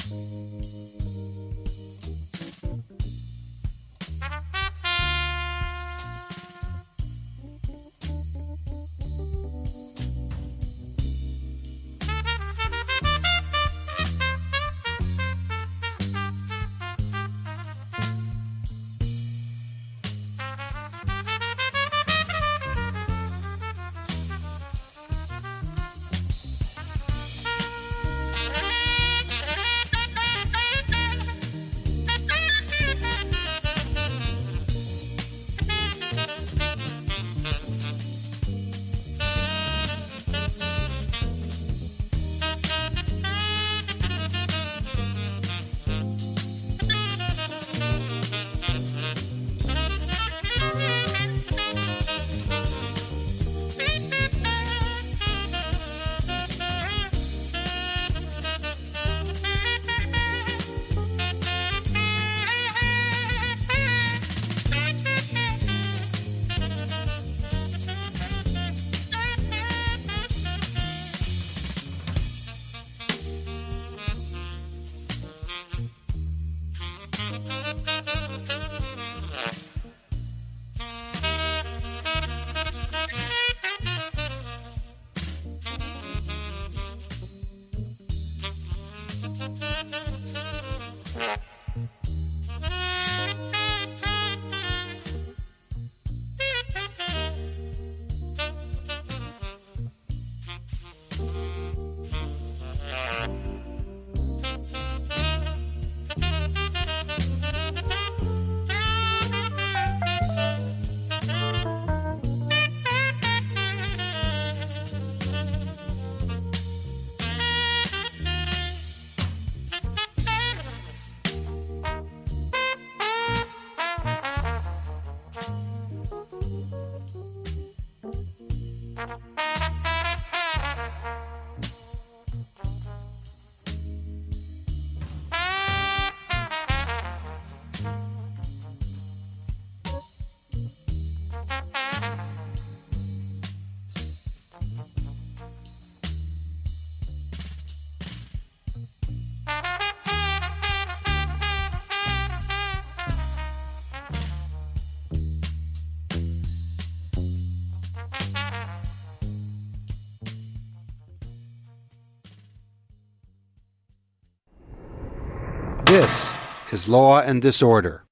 This is Law and Disorder.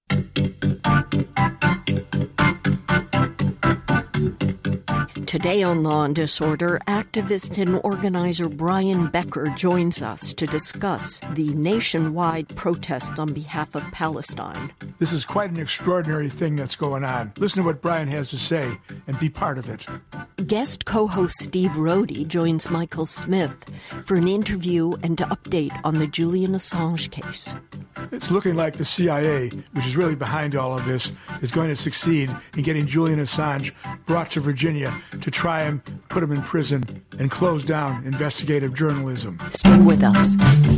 Today on Law and Disorder, activist and organizer Brian Becker joins us to discuss the nationwide protests on behalf of Palestine. This is quite an extraordinary thing that's going on. Listen to what Brian has to say and be part of it. Guest co-host Steve Rohde joins Michael Smith for an interview and to update on the Julian Assange case. It's looking like the CIA, which is really behind all of this, is going to succeed in getting Julian Assange brought to Virginia to try and put him in prison and close down investigative journalism. Stay with us.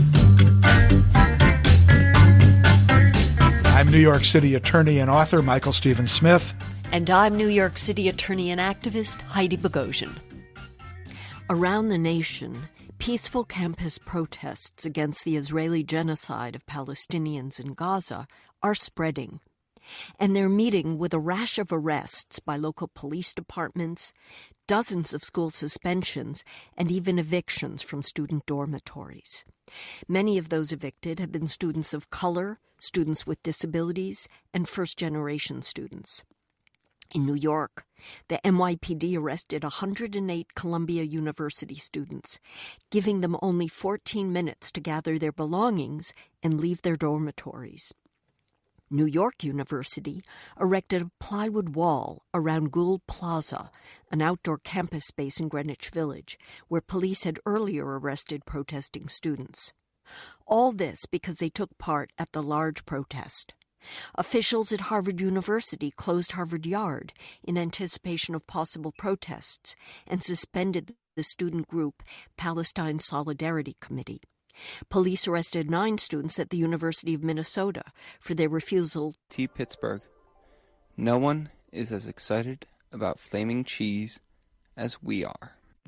I'm New York City attorney and author Michael Stephen Smith. And I'm New York City attorney and activist Heidi Bogosian. Around the nation, peaceful campus protests against the Israeli genocide of Palestinians in Gaza are spreading. And they're meeting with a rash of arrests by local police departments, dozens of school suspensions, and even evictions from student dormitories. Many of those evicted have been students of color, students with disabilities, and first-generation students. In New York, the NYPD arrested 108 Columbia University students, giving them only 14 minutes to gather their belongings and leave their dormitories. New York University erected a plywood wall around Gould Plaza, an outdoor campus space in Greenwich Village, where police had earlier arrested protesting students. All this because they took part at the large protest. Officials at Harvard University closed Harvard Yard in anticipation of possible protests and suspended the student group Palestine Solidarity Committee. Police arrested 9 students at the University of Minnesota for their refusal. T. Pittsburgh. No one is as excited about flaming cheese as we are. This, 'Cause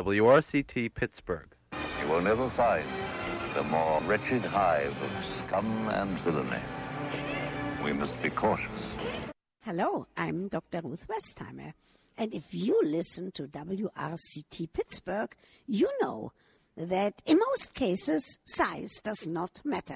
WRCT Pittsburgh. You will never find a more wretched hive of scum and villainy. We must be cautious. Hello, I'm Dr. Ruth Westheimer. And if you listen to WRCT Pittsburgh, you know that in most cases, size does not matter.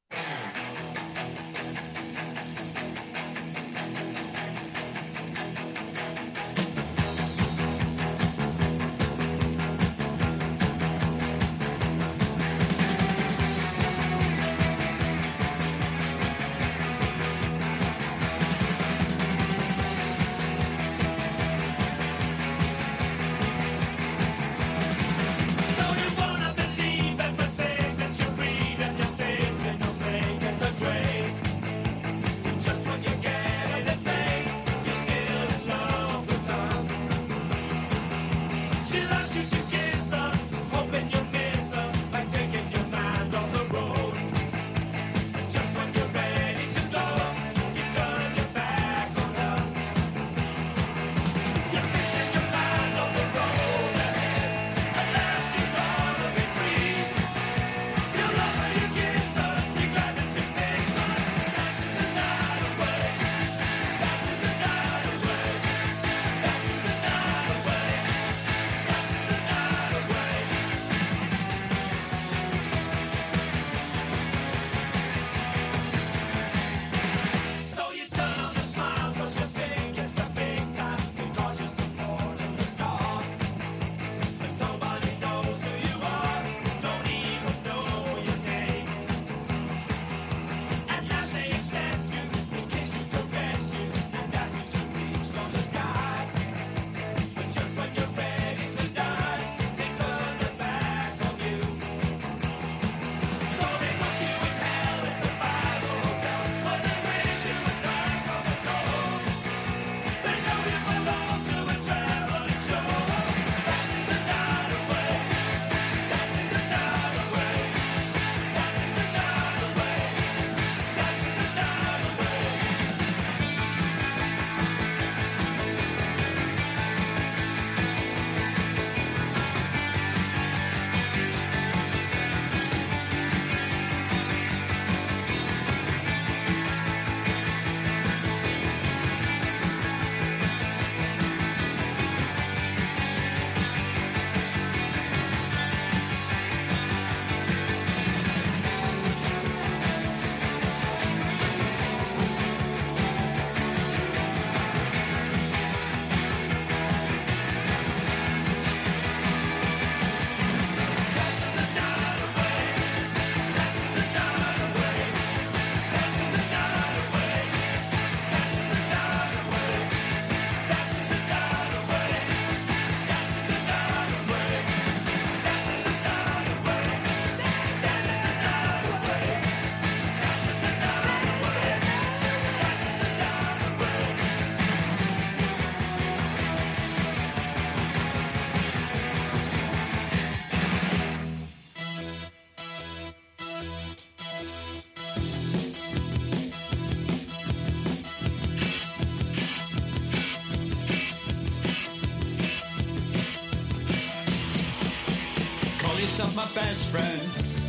Yourself my best friend.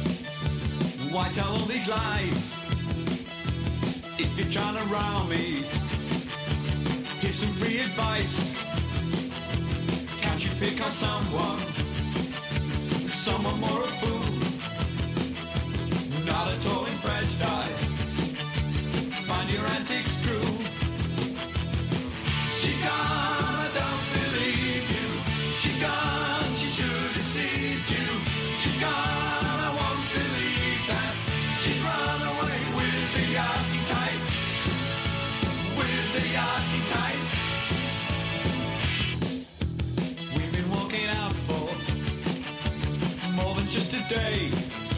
Why tell all these lies? If you're trying to rile me, here's some free advice. Can't you pick on someone more a fool? Not at all impressed, I find your antics cruel. She's gone, I don't believe you. She's gone, she should have deceived you. She's gone, I won't believe that. She's run away with the Arctic type. With the Arctic type. We've been walking out for more than just a day.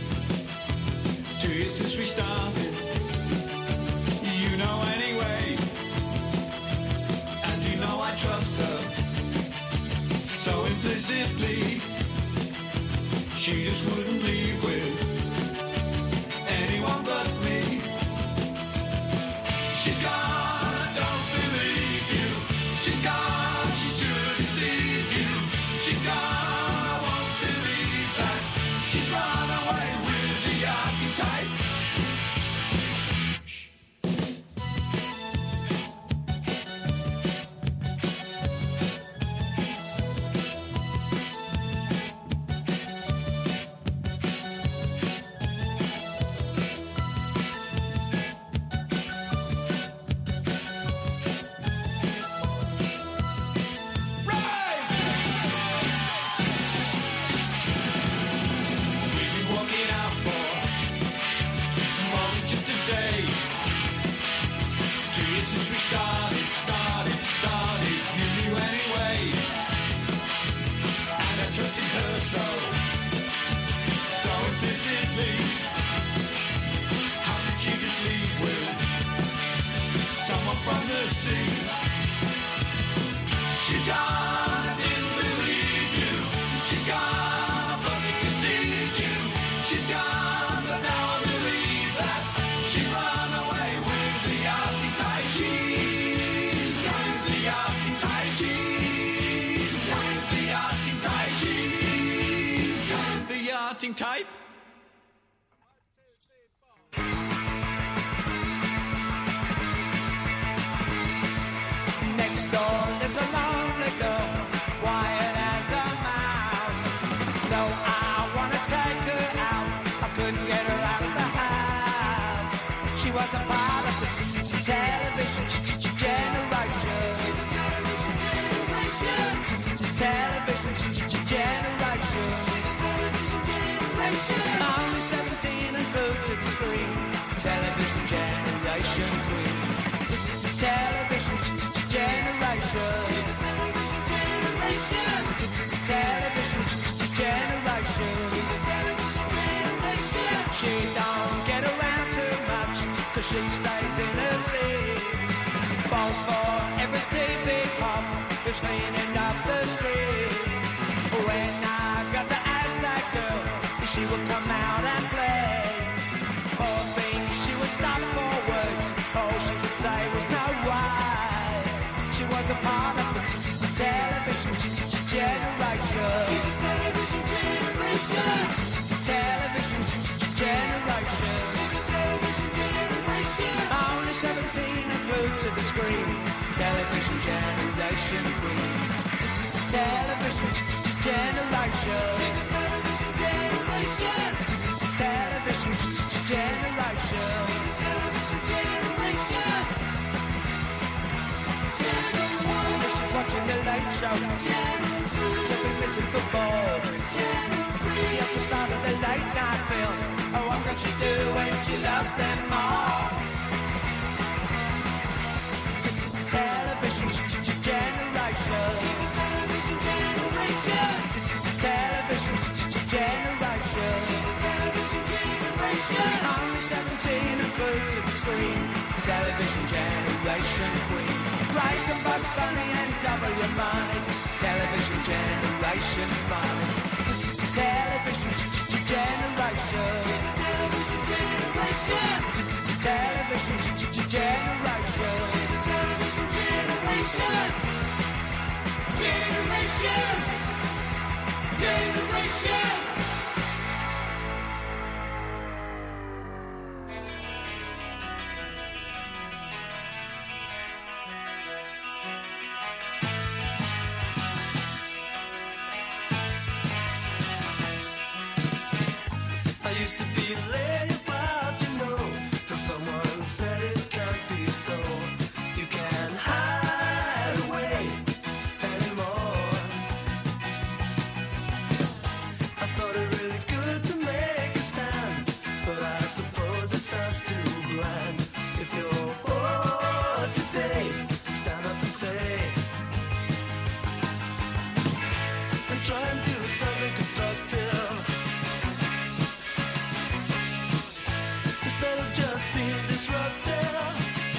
2 years since we started, you know anyway. And you know I trust her so implicitly. She just wouldn't leave with anyone but me. She's gone, I don't believe you. She's gone, she should have deceived you. She's gone, She's run away with the arty type. She's gone, I didn't believe you. She's gone, I thought she conceived you. She's gone, but now I believe that she's run away with the arty type. She's gone with the arty type. She's gone with the arty type. She's gone with the arty type. Next door lives a lonely girl, quiet as a mouse. Though I wanna take her out, I couldn't get her out of the house. She was a part of the television generation. Television generation. Only 17 and glued to the screen. Television generation queen. Television generation. Television generation. She don't get around too much, cause she stays in her seat. Falls for every TV pop who's cleaning up the street. When I got to ask that girl if she would come out and play, poor thing, she was stopped for words. All she could say was no way. She was a part of the television generation. Television generation. Only 17 and glued to the screen. Television generation queen. Television generation. Television generation. Watching the late show, she'll be missing football. At the start of the late night film, oh, what can she do when she loves them all? Television generation. Television generation. Only 17 and glued to the screen. Television generation queen. Rise and Bugs Bunny and double your money. Television generation's money. Television generation. Television generation. Television generation. Generation. Generation. I used to be late, but you know, till someone said it can't be so. You can't hide away anymore. I thought it really good to make a stand, but I suppose it sounds too grand. If you're bored today, stand up and say, and try and do something constructive. Instead of just being disruptive.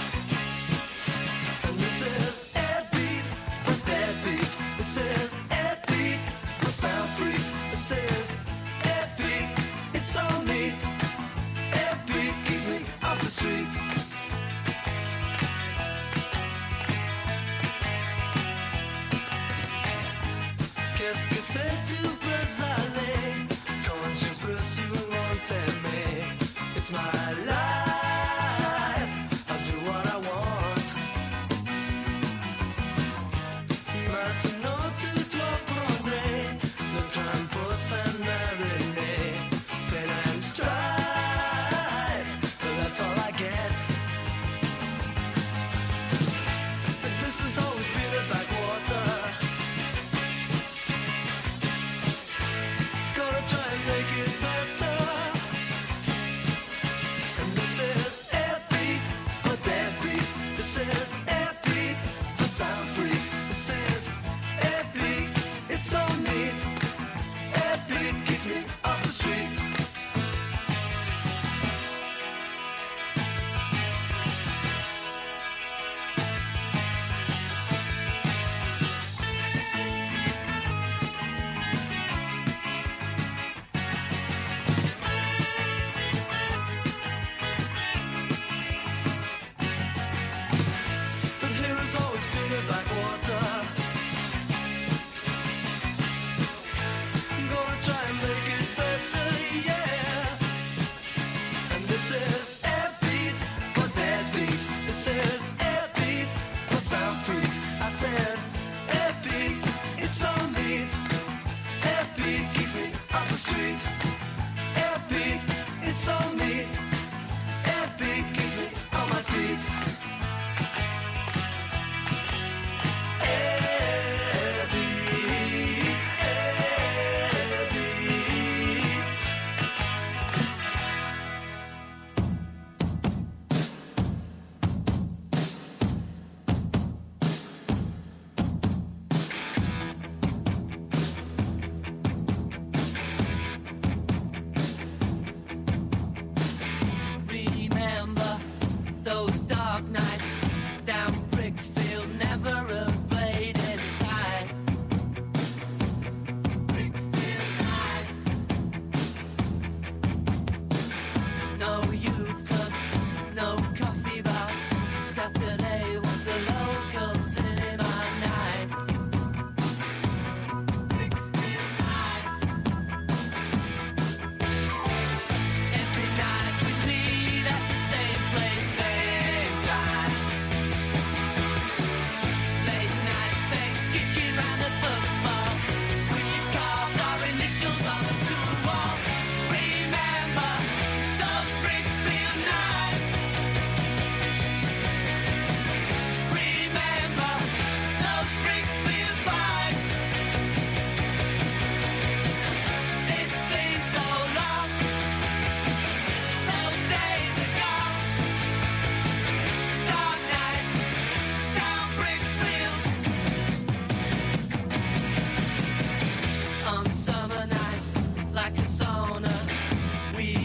And this is air beat for dead beats. This is air beat for sound freaks. This is air beat, it's all neat. Air beat keeps me off the street. Qu'est-ce que c'est tout peut aller quand je peux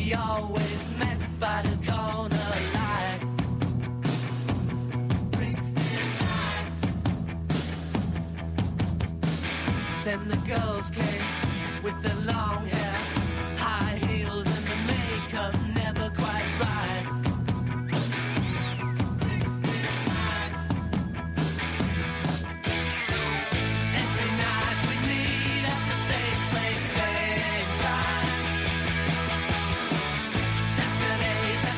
We always met by the corner light. Then the girls came with the long hair, high heels and the makeup never quite right. Every night we meet at the same place, same time. Saturdays at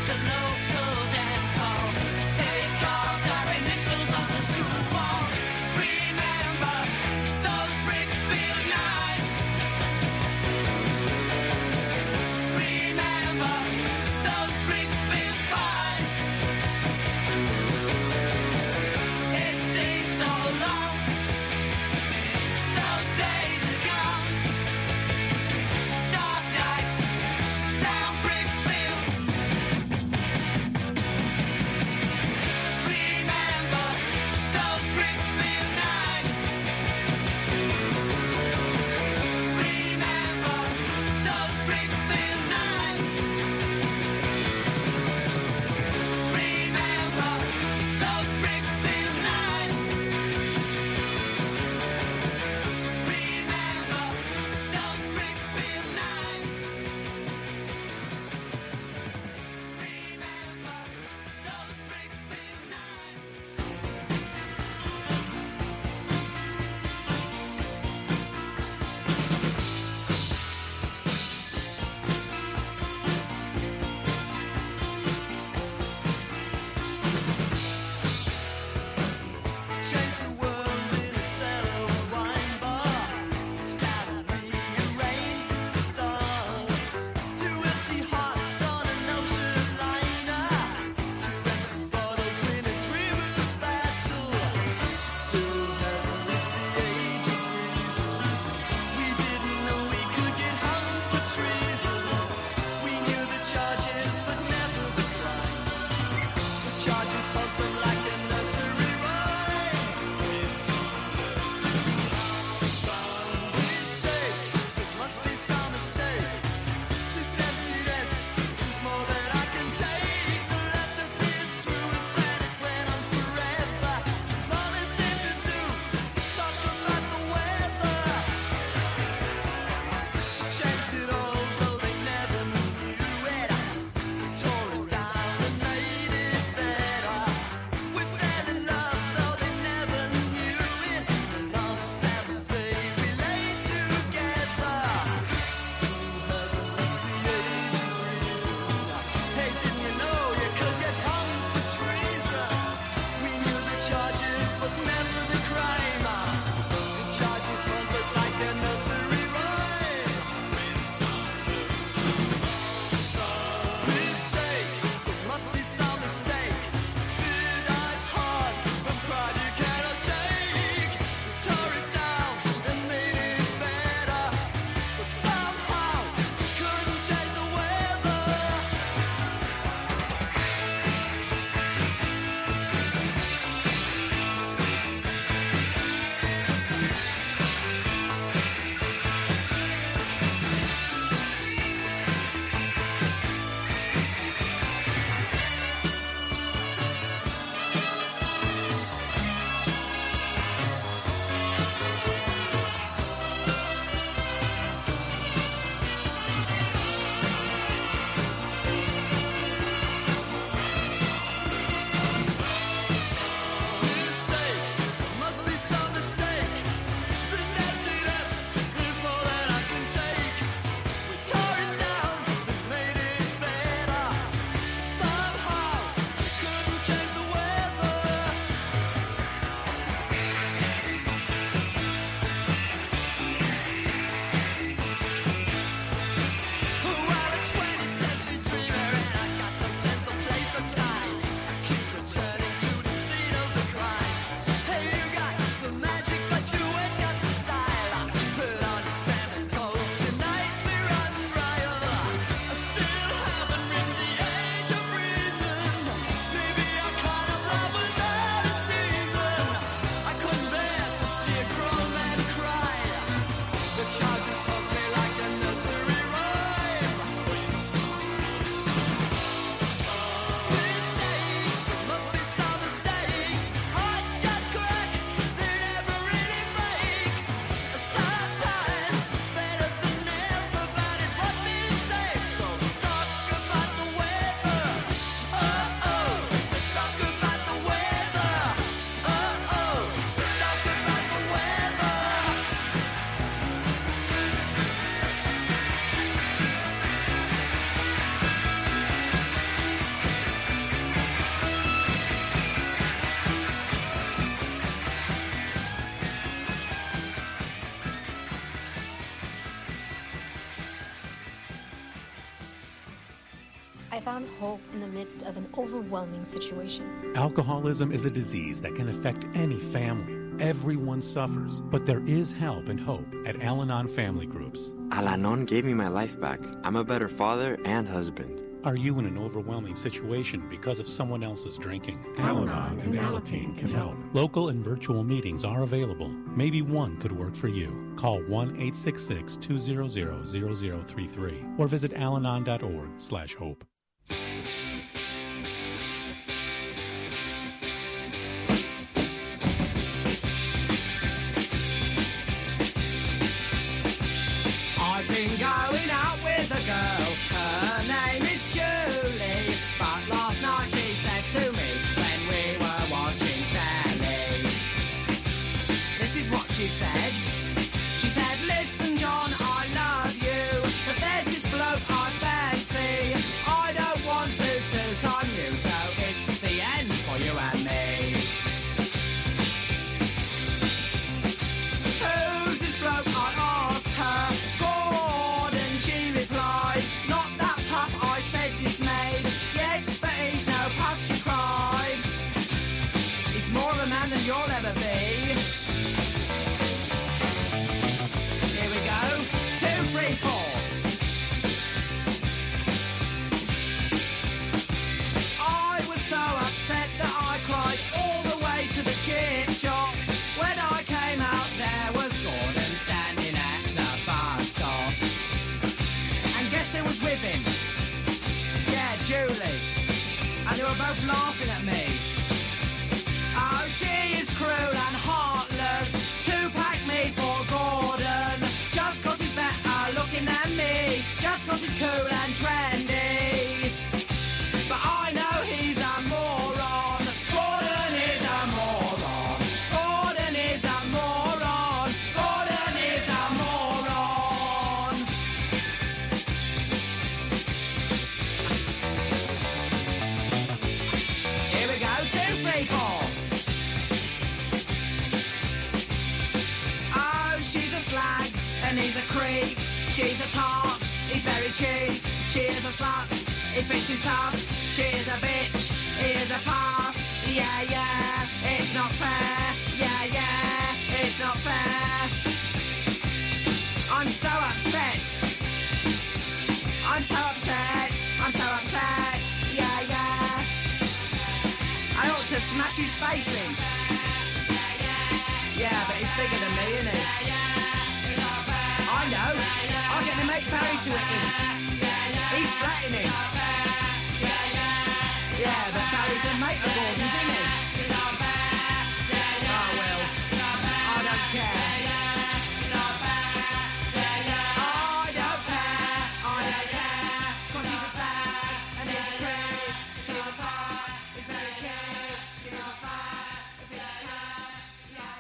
I found hope in the midst of an overwhelming situation. Alcoholism is a disease that can affect any family. Everyone suffers, but there is help and hope at Al-Anon Family Groups. Al-Anon gave me my life back. I'm a better father and husband. Are you in an overwhelming situation because of someone else's drinking? Al-Anon and Alateen can help. Local and virtual meetings are available. Maybe one could work for you. Call 1-866-200-0033 or visit alanon.org/hope. I've been going out with a girl, her name is Julie, but last night she said to me when we were watching telly, this is what she said. She said, listen John, I love you, but there's this bloke I fancy, I don't want to two-time you, so it's the end for you and me. Who's this bloke, I asked her. Gordon, she replied. Not that puff, I said dismayed. Yes, but he's no puff, she cried. He's more of a man than you'll ever be. Here we go. 2, 3, 4. I was so upset that I cried all the way to the chip shop. When I came out, there was Gordon standing at the bus stop. And guess who was with him? Yeah, Julie. And they were both laughing at me. Oh, she is cruel and heartless. 2-pack me for Gordon. Just 'cause he's better looking than me. Just 'cause he's cool and trendy. But I know he's a moron. Gordon is a moron. Gordon is a moron. Gordon is a moron. Here we go, 2, 3, 4. Oh, she's a slag and he's a creep. She's a tart, he's very cheap. She is a slut, he thinks he's tough. She is a bitch, he is a puff. Yeah, yeah, it's not fair. Yeah, yeah, it's not fair. I'm so upset. I'm so upset. I'm so upset. Yeah, yeah. I ought to smash his face in. Yeah, but he's bigger than me, isn't he? I know. I'll get the mate Barry to hit him. He's flattening him. Yeah, but Barry's a mate of Gordon's, isn't he? Oh, well. I don't care. I don't care. I don't care. 'Cause he's a slag and he's a creep. She's a tart. He's very cute. She's a slag. If he's a slag, yeah,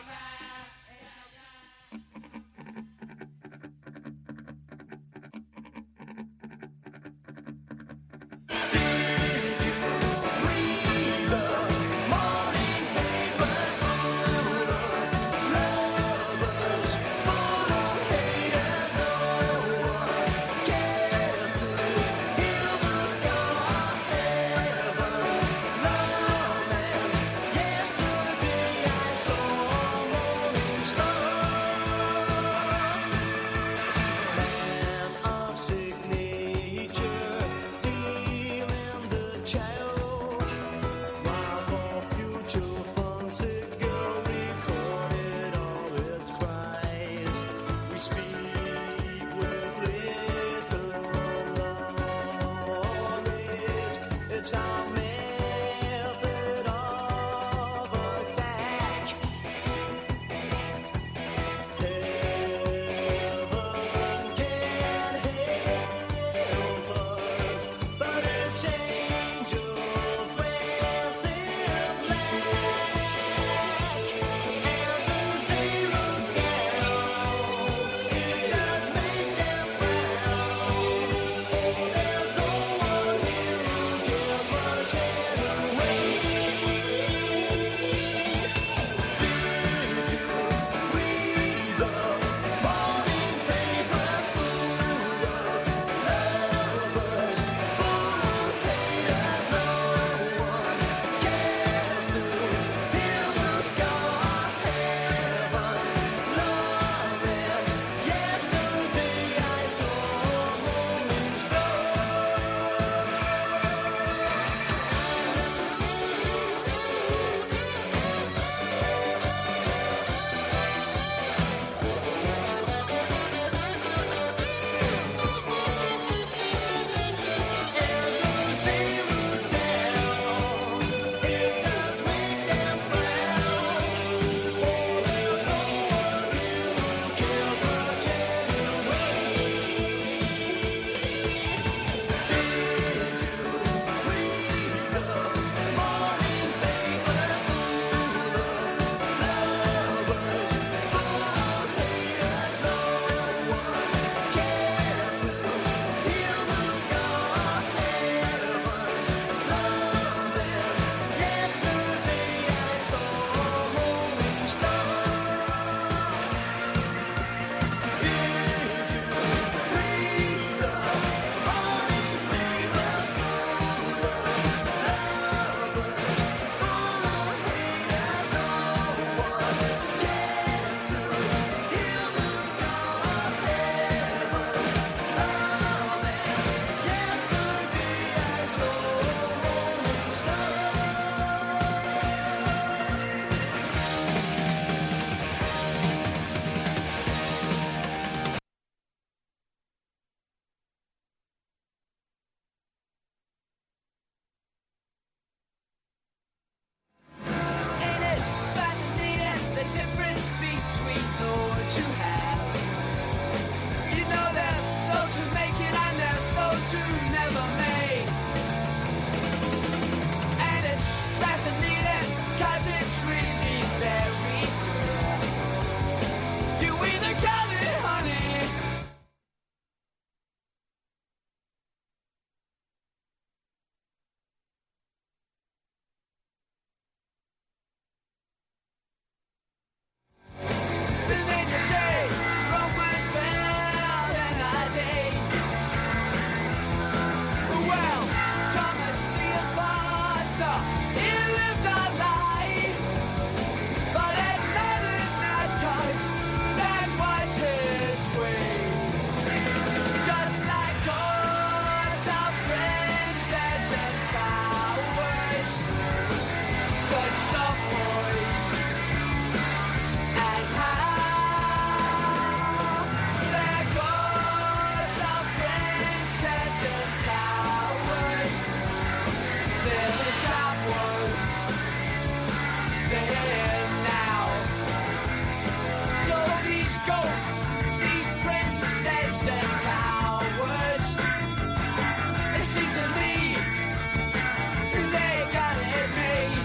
towers. They're the sharp ones. They're now. So these ghosts, these princesses and towers, it seems to me they got it made.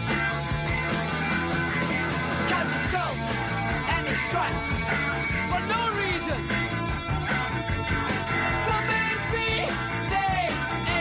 'Cause it's so and it's striped for no reason. Well, maybe they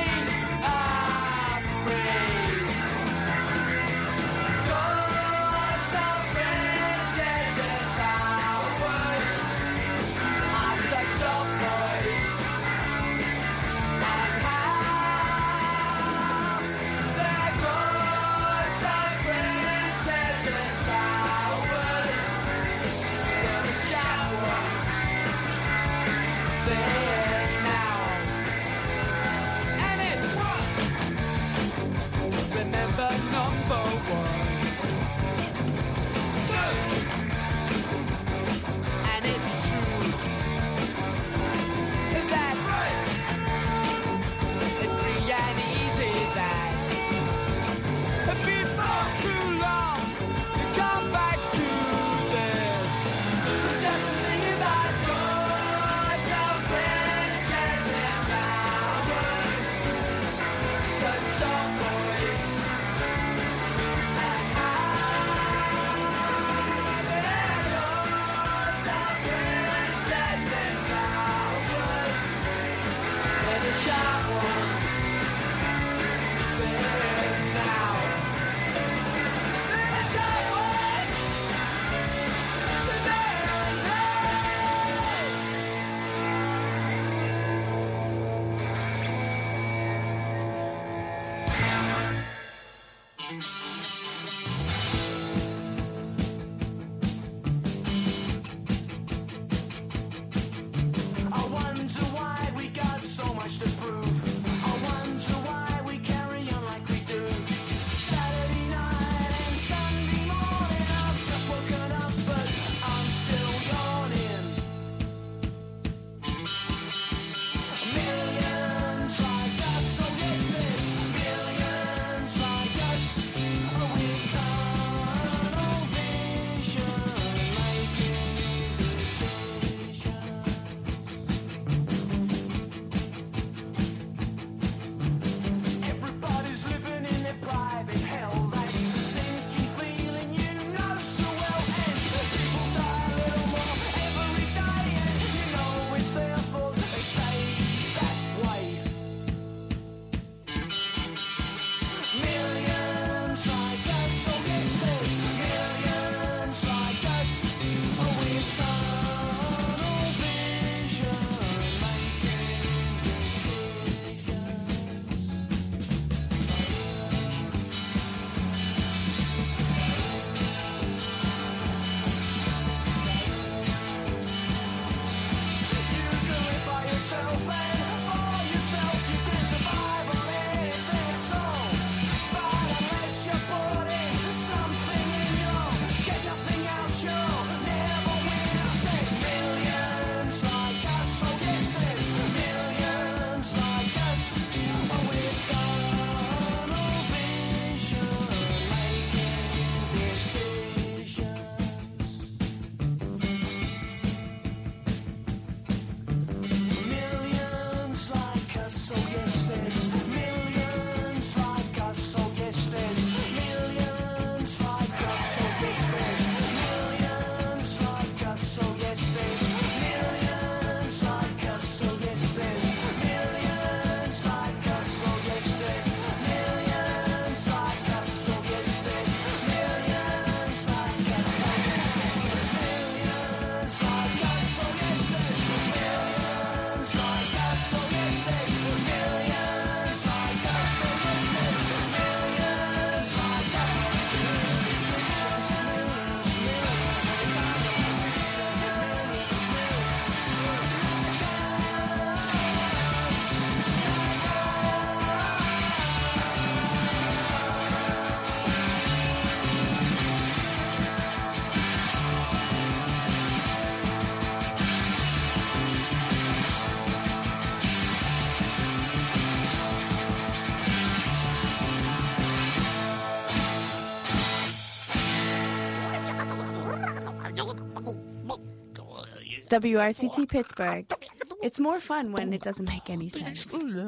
WRCT Pittsburgh. It's more fun when it doesn't make any sense.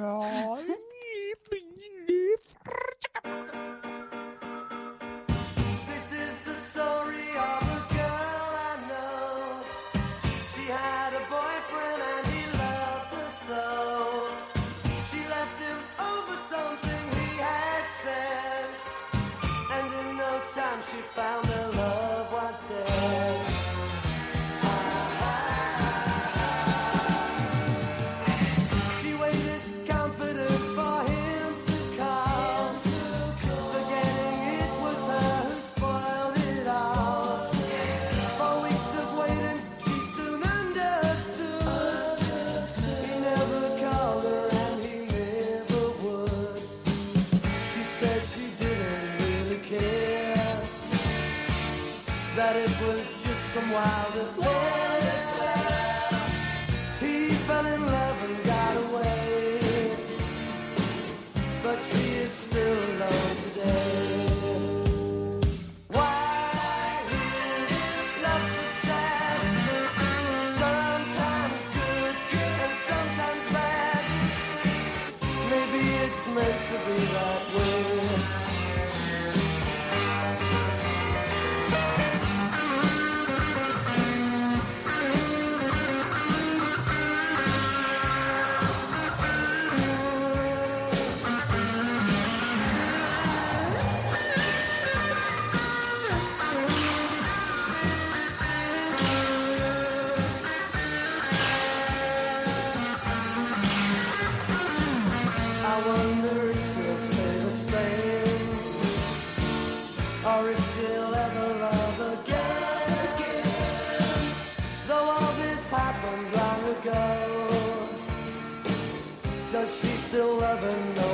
This is the story of a girl I know. She had a boyfriend and he loved her so. She left him over something he had said, and in no time she found her love was dead. She waited confident for him to come, forgetting it was her who spoiled it all. For weeks of waiting, she soon understood. He never called her and he never would. She said she didn't really care, that it was just some wild affair. He fell in love and got away, but she is still alone today. Why is love so sad? Sometimes good and sometimes bad. Maybe it's meant to be that way. I wonder if she'll stay the same, or if she'll ever love again. Though all this happened long ago, does she still love him?